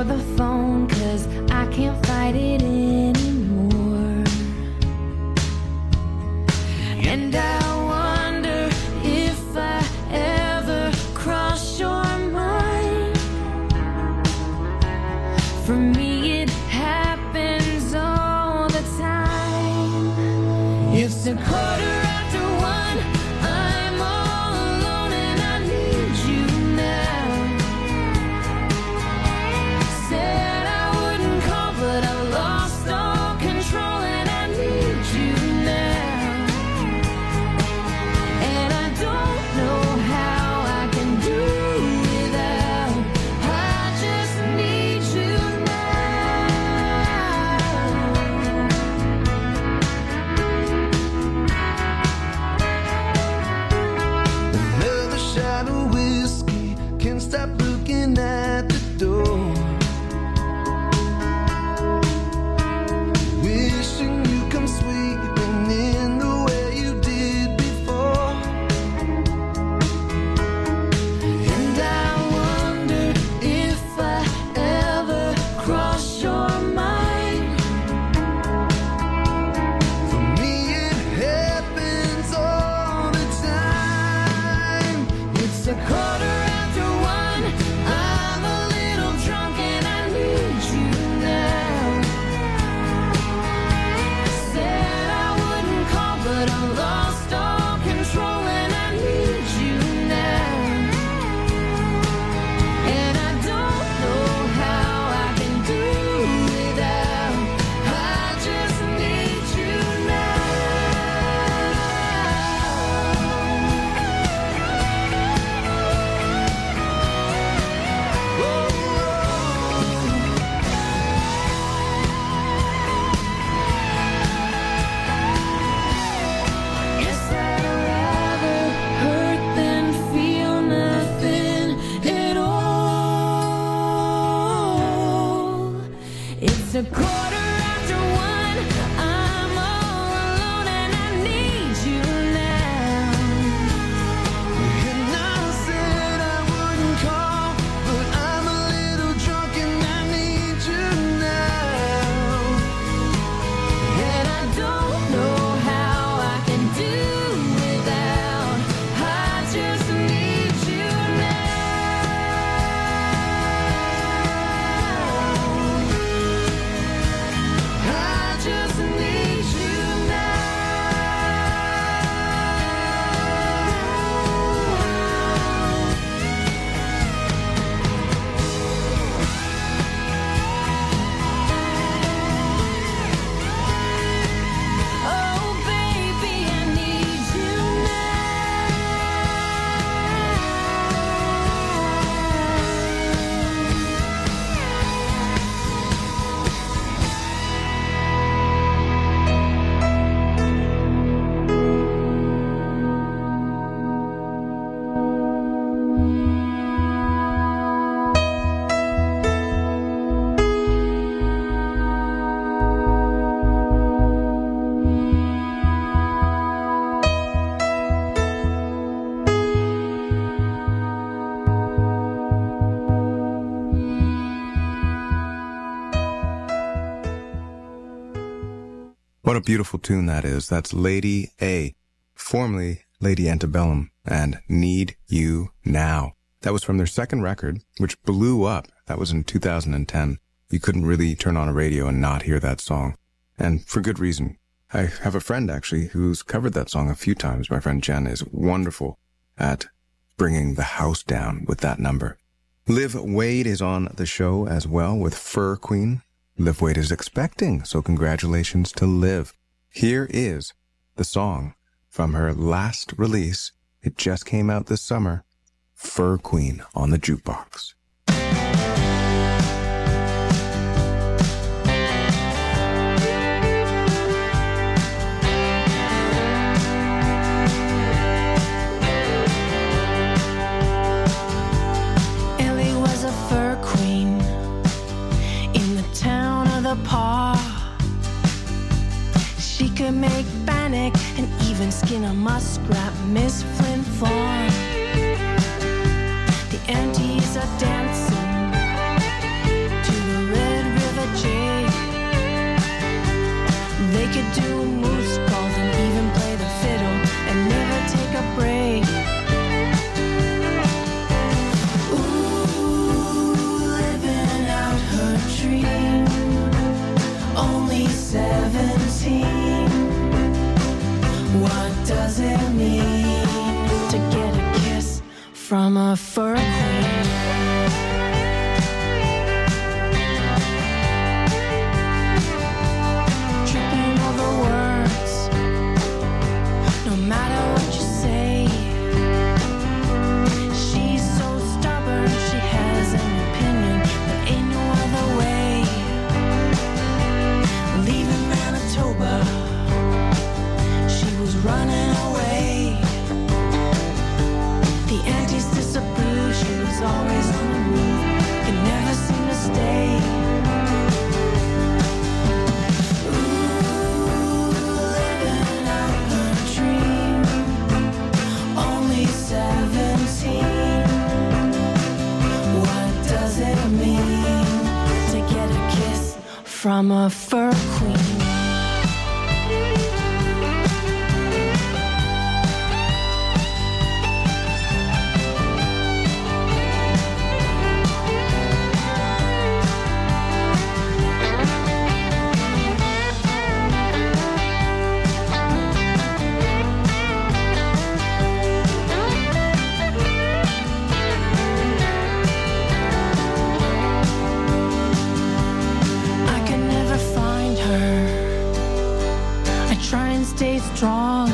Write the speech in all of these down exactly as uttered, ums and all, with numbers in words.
for the phone, 'cause I can't fight it anymore. And I wonder if I ever cross your mind. For me it happens all the time. It's a quarter after one, I'm all alone and I need you now. Said I wouldn't call, but I lost all control and I need you now. And I don't know how I can do without. I just need you Another shot of whiskey, can't stop looking at the door. Wishing you come sweeping in the way you did before. And I wonder if I ever cross your mind. For me it happens all the time. It's a quarter after one, I'm a little drunk and I need you now. Said I wouldn't call, but I lost all control and I need you now. And I don't know how I can do without. I just need you now. Guess I'd rather hurt than feel nothing at all. It's a quarter after one, I'm all alone and I need you now. And I said I wouldn't call, but I'm a little drunk and I need you now. And I don't know how I can do without. I just need you now. I just need you now. Oh, baby, I need you What a beautiful tune that is. That's Lady A, formerly Lady Antebellum, and Need You Now. That was from their second record, which blew up. That was in two thousand ten. You couldn't really turn on a radio and not hear that song. And for good reason. I have a friend, actually, who's covered that song a few times. My friend Jen is wonderful at bringing the house down with that number. Liv Wade is on the show as well with Fur Queen. Liv Wade is expecting, so congratulations to Liv. Here is the song from her last release. It just came out this summer. Fur Queen on the jukebox. Ellie was a fur queen in the town of the paw. She could make bannock and even skin a muskrat, Miss Flint Fawn. The aunties are dancing to from a fur queen. Tripping over words, no matter what you say. She's so stubborn, she has an opinion, but ain't no other way. Leaving Manitoba, she was running away. The aunties disapproved, she was always on the move, could never seem to stay. Ooh, living out her dream, only seventeen. What does it mean to get a kiss from a fur queen? Stay strong.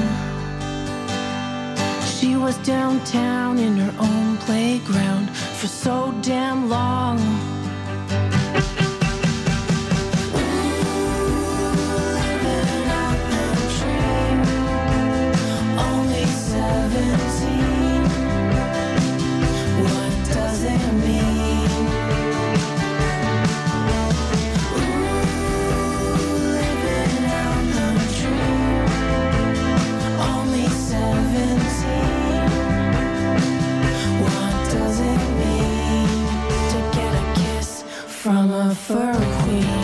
She was downtown in her own playground for so damn long. Living out her dream, only seventeen. What does it mean? Living out her dream, only seventeen. What does it mean to get a kiss from a fur queen?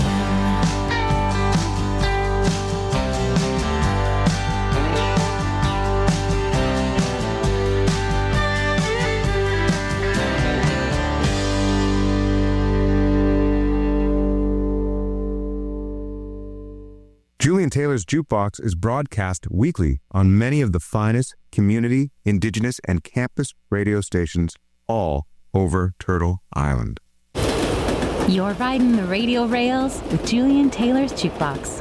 Julian Taylor's Jukebox is broadcast weekly on many of the finest community, indigenous, and campus radio stations all over Turtle Island. You're riding the radio rails with Julian Taylor's Jukebox.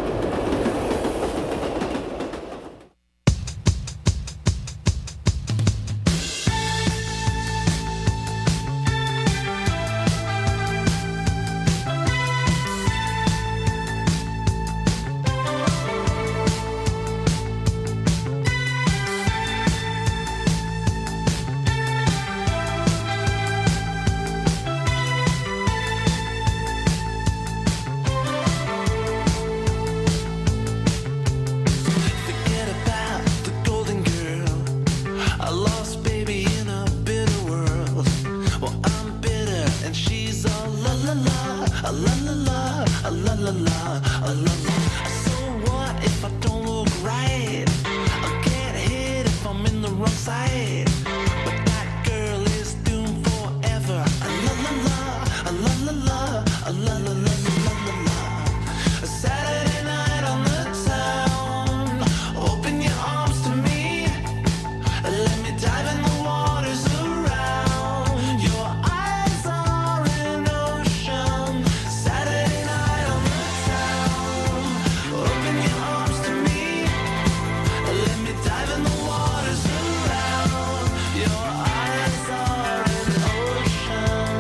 Forget about the golden girl. I lost baby in a bitter world. Well, I'm bitter and she's all la la la, a la la la, a la la la, a la la. So what if I don't look right? I'll get hit if I'm in the wrong side. But that girl is doomed forever. A la la la, a la la la, a la la la, la la la. A Saturday night on the town. Open your arms to me. Let me dive in the waters around. Your eyes are an ocean. Saturday night on the town. Open your arms to me. Let me dive in the waters around. Your eyes are an ocean.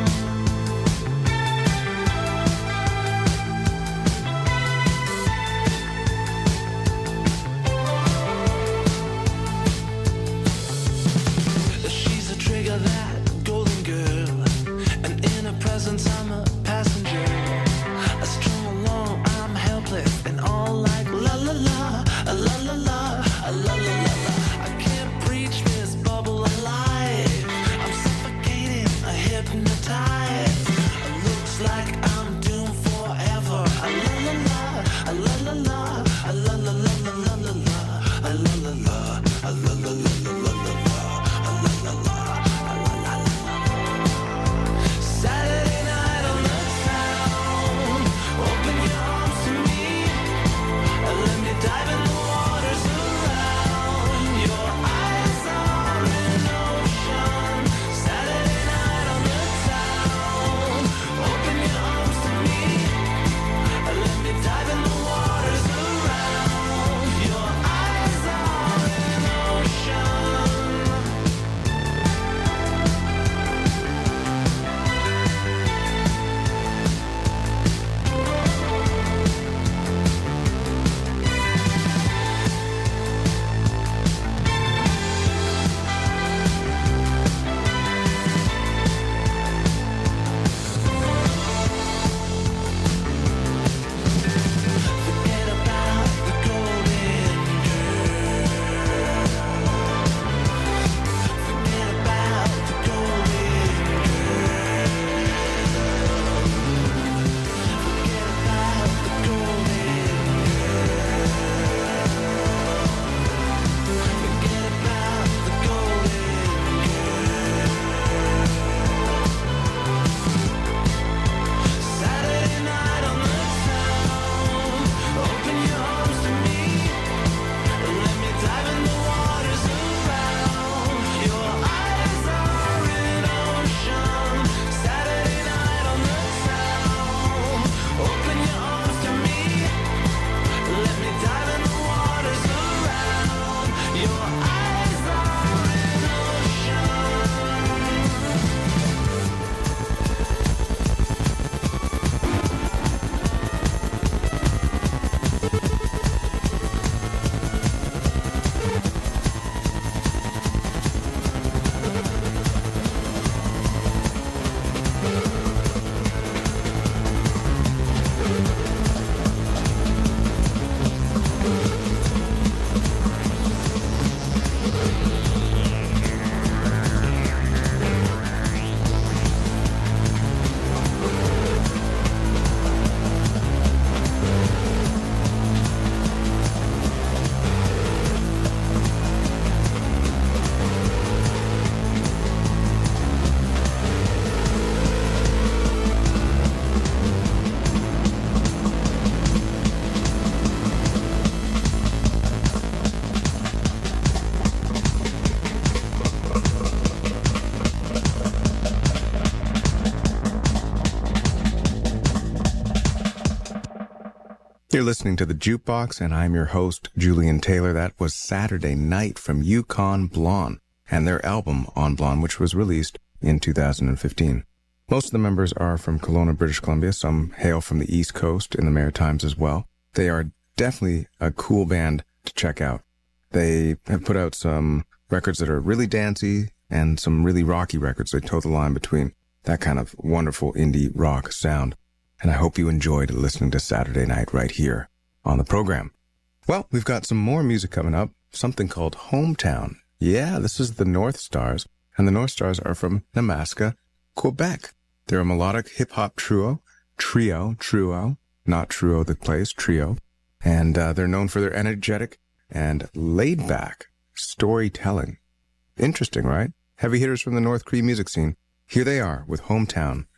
She's a trigger, that golden girl, and in her presence I'm a passenger. I strum along, I'm helpless, and all like la la la, a la la la, a la la la la. I can't breach this bubble alive. I'm suffocating, I hypnotized. It looks like I'm doomed forever. A la la la, a la la la, a la la la la la la la, a la la la, a la la la la la la la. Saturday night on the You're listening to The Jukebox, and I'm your host, Julian Taylor. That was Saturday Night from Yukon Blonde and their album On Blonde, which was released in two thousand fifteen. Most of the members are from Kelowna, British Columbia. Some hail from the East Coast in the Maritimes as well. They are definitely a cool band to check out. They have put out some records that are really dancey and some really rocky records. They toe the line between that kind of wonderful indie rock sound. And I hope you enjoyed listening to Saturday Night right here on the program. Well, we've got some more music coming up, something called Hometown. Yeah, this is the North Stars, and the North Stars are from Nemaska, Quebec. They're a melodic hip-hop trio, trio, trio, not trio the place, trio. And uh, they're known for their energetic and laid-back storytelling. Interesting, right? Heavy hitters from the North Cree music scene. Here they are with Hometown.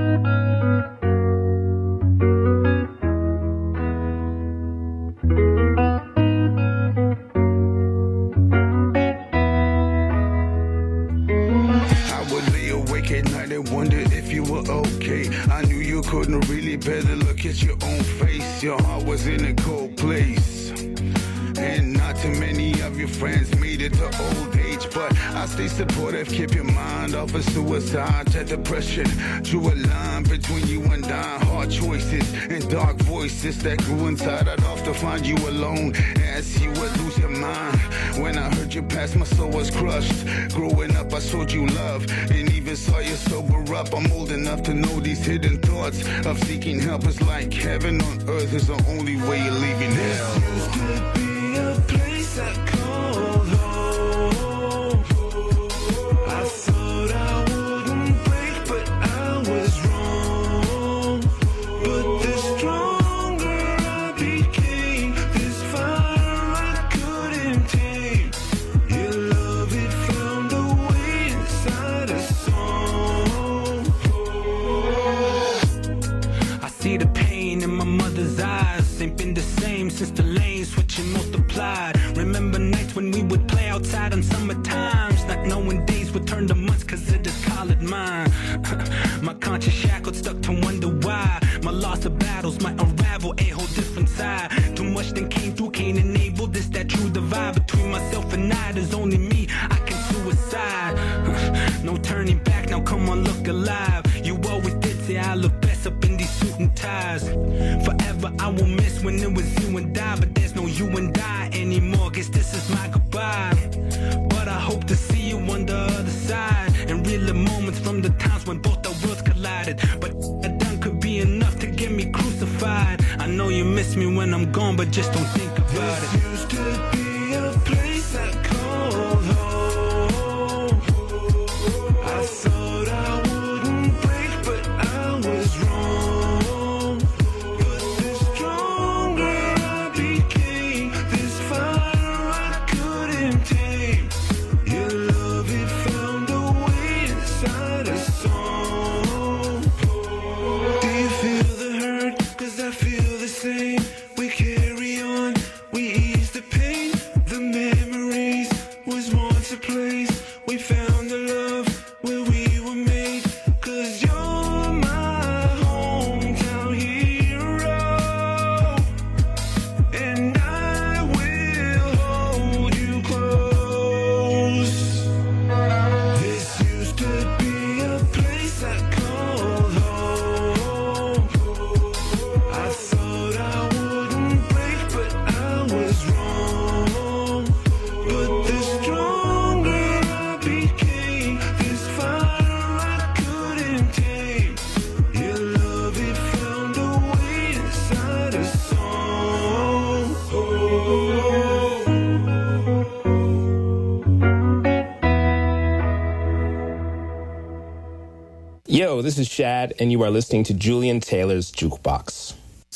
I knew you couldn't really bear to look at your own face. Your heart was in a cold place, and not too many of your friends made it to old age. But I stay supportive, keep your mind off of suicide. Check depression, drew a line between you and I. Hard choices and dark voices that grew inside. I'd often find you alone as you would lose your mind. When I heard you pass, my soul was crushed. Growing up, I showed you love and even saw you sober up. I'm old enough to know these hidden thoughts of seeking help is like heaven on earth is the only way you're leaving hell. This used to be a place I called home. I thought I wouldn't break, but I was wrong. But the stronger I became, this fire I couldn't tame. Your love, it found a way inside a song. I see the pain in my mother's eyes. Ain't been the same since the lane switching multiplied. Remember nights when we would play outside on summer times, not knowing days would turn to months cause it is colored mine. My conscience shackled, stuck to wonder why. My loss of battles might unravel a whole different side. Too much that came through can't enable this, that true divide between myself and I. There's only me, I can suicide. No turning back, now come on, look alive. You always did say I look best up in these suit and ties. Forever I will miss when it was you and I, but there's no you and I anymore. Guess this is my goodbye. But I hope to see you on the other side, and relive moments from the times when both our worlds collided. But a done could be enough to get me crucified. I know you miss me when I'm gone, but just don't think about it. This used to be a place I called home. I thought I wouldn't break, but I was wrong. But the stronger I became, this fire I couldn't tame. Your love, it found a way inside a song. Do you feel the hurt? Cause I feel the same. We carry on, we ease the pain. The memories was once a place. We found the love where we were made. Cause you're my hometown hero, and I will hold you close. This used to be a place I called home. I thought I wouldn't break, but I was wrong. But the stronger I became, this fire I couldn't tame. Your love, it found a way inside a song. Yo, this is Shad, and you are listening to Julian Taylor's Jukebox.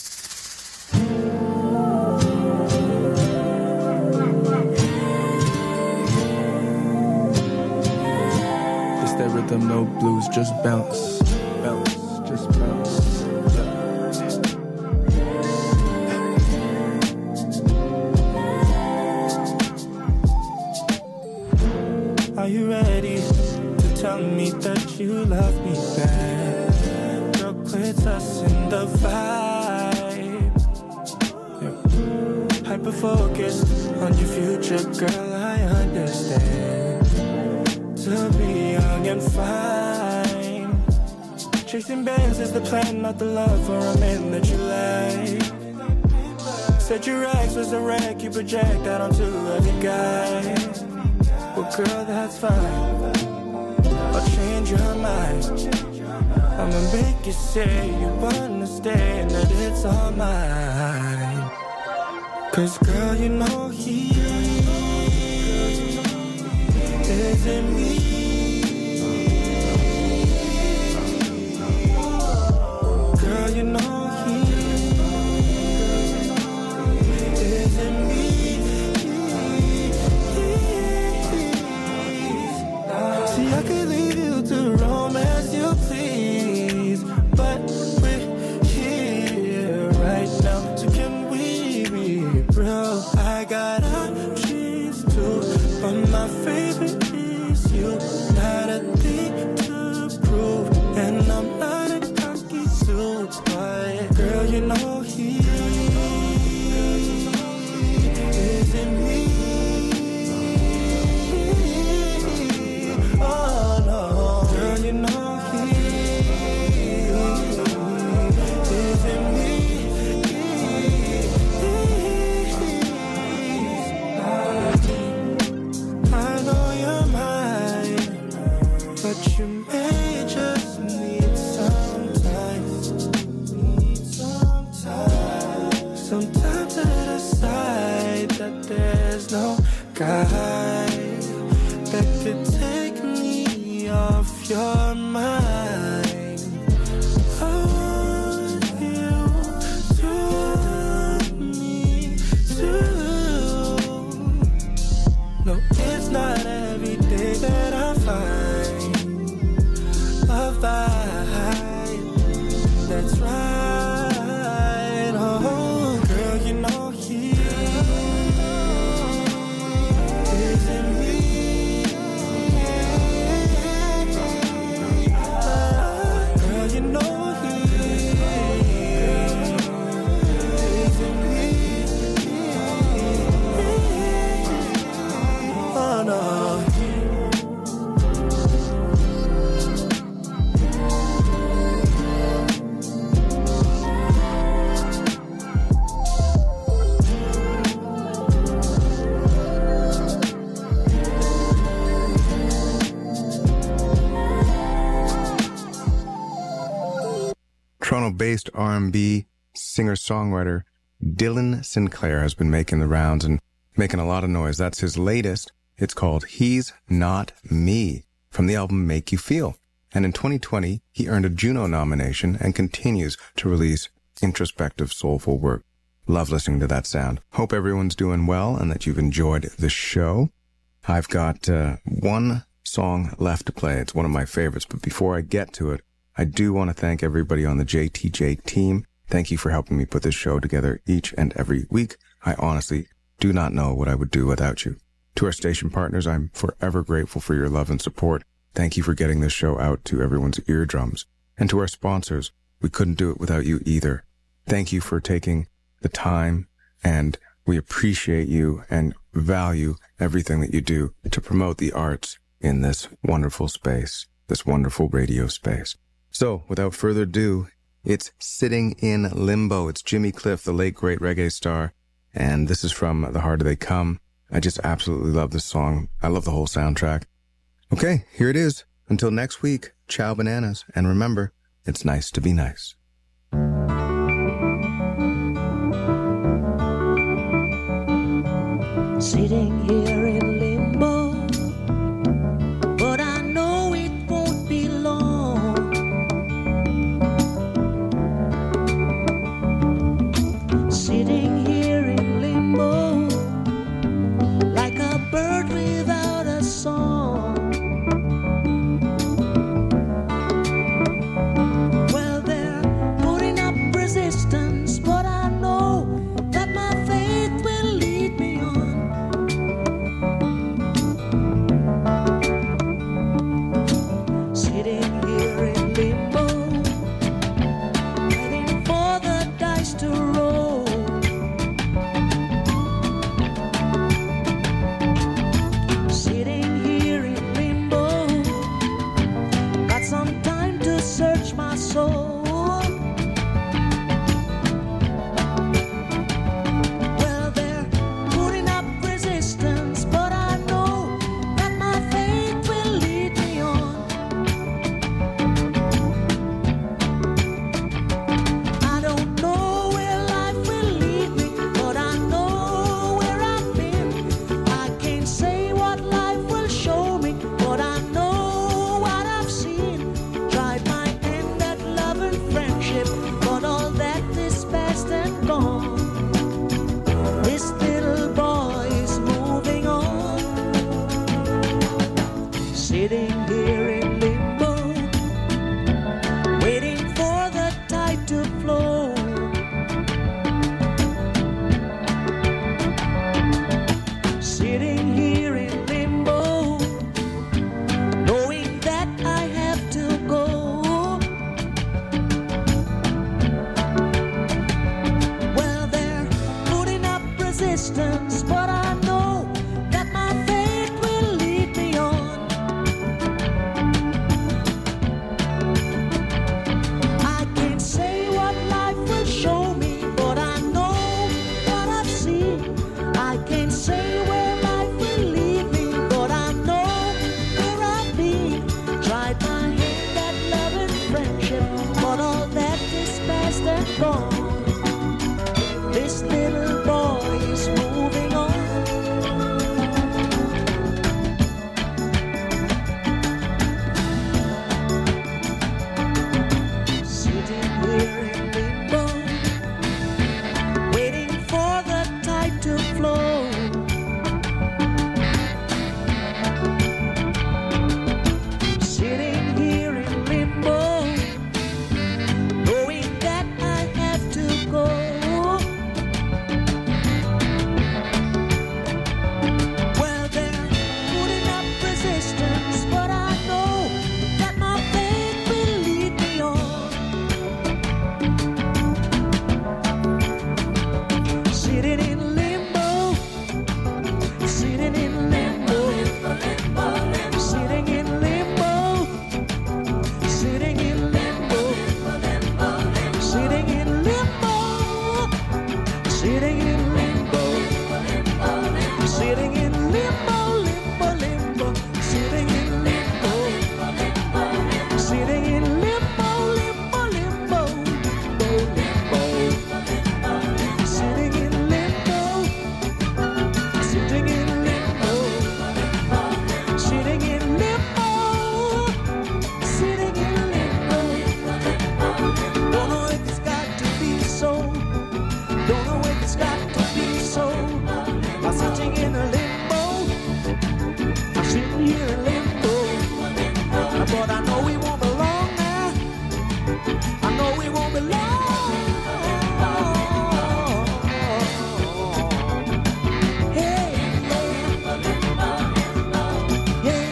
It's that rhythm, no blues, just bounce, bounce, just bounce. Are you ready to tell me that you love me back? Girl, quit us in the vibe. future, girl, I understand. To be young and fine, chasing bands is the plan, not the love for a man that you like. Said your ex was a wreck you project out onto every guy. Well, girl, that's fine. I'll change your mind. I'ma make you say you understand that it's all mine. Cause girl, you know he isn't me. Girl, you know he isn't me. See, I could leave you to roam as you please, but we're here right now. So can we be real? I got options too, but my favorite is you. Not a thing to prove, and I'm not a cocky suit, but girl, you know he isn't me. Oh no, girl, you know he isn't me. I know you're mine, but you may just need some time. Need some time. Sometimes I decide that there's no guy that could take me off your mind. I want you to want me too. No, it's not every day that I find a vibe that's right. Oh, girl, you know he isn't me. Girl, you know he isn't me. Oh no. Toronto-based R and B singer-songwriter Dylan Sinclair has been making the rounds and making a lot of noise. That's his latest. It's called He's Not Me, from the album Make You Feel. And in twenty twenty, he earned a Juno nomination and continues to release introspective, soulful work. Love listening to that sound. Hope everyone's doing well and that you've enjoyed the show. I've got uh, one song left to play. It's one of my favorites, but before I get to it, I do want to thank everybody on the J T J team. Thank you for helping me put this show together each and every week. I honestly do not know what I would do without you. To our station partners, I'm forever grateful for your love and support. Thank you for getting this show out to everyone's eardrums. And to our sponsors, we couldn't do it without you either. Thank you for taking the time, and we appreciate you and value everything that you do to promote the arts in this wonderful space, this wonderful radio space. So, without further ado, it's Sitting in Limbo. It's Jimmy Cliff, the late great reggae star, and this is from The Harder They Come. I just absolutely love this song. I love the whole soundtrack. Okay, here it is. Until next week, ciao bananas, and remember, it's nice to be nice. Sitting here in limbo, but I know it won't be long. Sitting here in limbo, like a bird without a song. Well, they're putting up resistance, but I know that my faith will lead me on. resistance, but I know that my faith will lead me on. I can't say what life will show me, but I know what I've seen. I can't say where life will lead me, but I know where I've been. Tried my hand at love and friendship, but all that is past and gone. This little boy is moving on. Sitting here in limbo, waiting for the tide to flow. Sitting here in limbo, knowing that I have to go. Well, they're putting up resistance, but I know that my faith will lead me on. Sitting in limbo, sitting in limbo, sitting in limbo, sitting in limbo, sitting in limbo, sitting in limbo, sitting in limbo, limbo, limbo, sitting in limbo, sitting in limbo, limbo, limbo, limbo, sitting in limbo, sitting in limbo, sitting in limbo, sitting in limbo. Don't know if it's got to be so. Don't know if it's got to be so. I'm sitting in a limbo. I'm sitting here in limbo. But I know we won't belong now. I know we won't belong. Hey, yeah, yeah.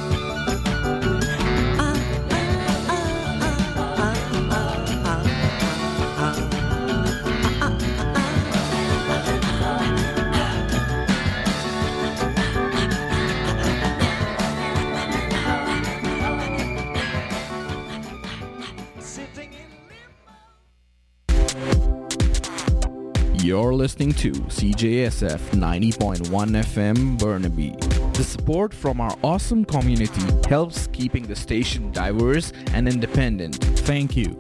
Ah, ah, ah, ah, ah, ah, ah, sitting in You're listening to C J S F ninety point one F M Burnaby. The support from our awesome community helps keeping the station diverse and independent. Thank you.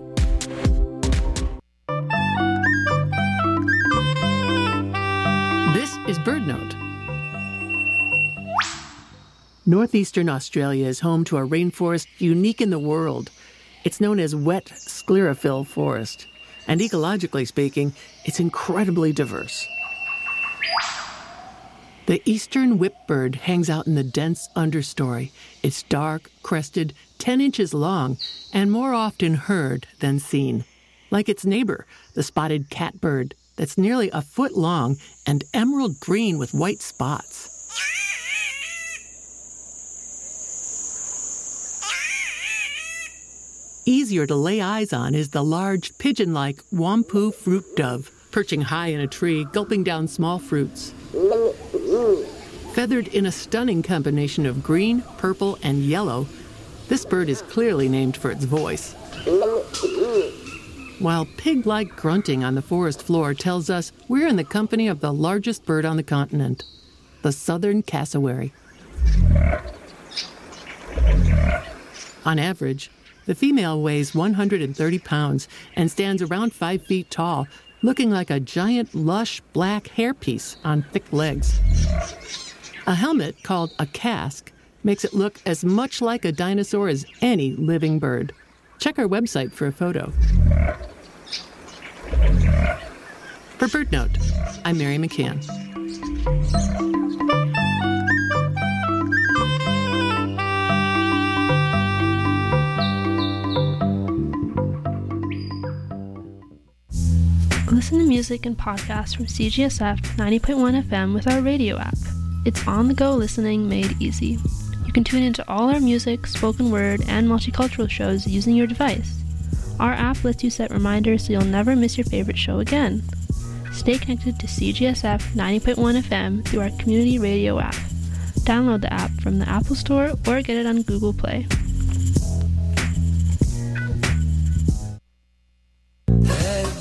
This is BirdNote. Northeastern Australia is home to a rainforest unique in the world. It's known as wet sclerophyll forest, and ecologically speaking, it's incredibly diverse. The eastern whipbird hangs out in the dense understory. It's dark, crested, ten inches long, and more often heard than seen. Like its neighbor, the spotted catbird, that's nearly a foot long and emerald green with white spots. Easier to lay eyes on is the large, pigeon-like Wampu fruit dove, perching high in a tree, gulping down small fruits. Feathered in a stunning combination of green, purple, and yellow, this bird is clearly named for its voice. While pig-like grunting on the forest floor tells us we're in the company of the largest bird on the continent, the southern cassowary. On average, the female weighs one hundred thirty pounds and stands around five feet tall, looking like a giant, lush, black hairpiece on thick legs. A helmet called a casque makes it look as much like a dinosaur as any living bird. Check our website for a photo. For BirdNote, I'm Mary McCann. Listen to music and podcasts from C G S F ninety point one F M with our radio app. It's on-the-go listening made easy. You can tune into all our music, spoken word, and multicultural shows using your device. Our app lets you set reminders so you'll never miss your favorite show again. Stay connected to C G S F ninety point one F M through our community radio app. Download the app from the Apple Store or get it on Google Play.